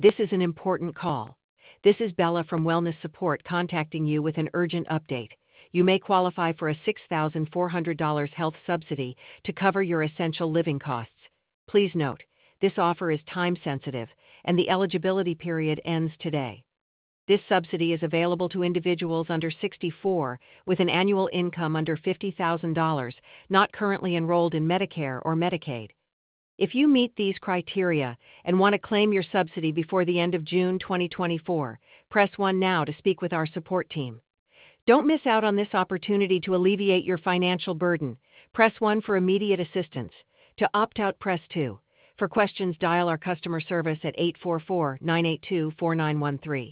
This is an important call. This is Bella from Wellness Support contacting you with an urgent update. You may qualify for a $6,400 health subsidy to cover your essential living costs. Please note, this offer is time sensitive, and the eligibility period ends today. This subsidy is available to individuals under 64 with an annual income under $50,000, not currently enrolled in Medicare or Medicaid. If you meet these criteria and want to claim your subsidy before the end of June 2024, press 1 now to speak with our support team. Don't miss out on this opportunity to alleviate your financial burden. Press 1 for immediate assistance. To opt out, press 2. For questions, dial our customer service at 844-982-4913.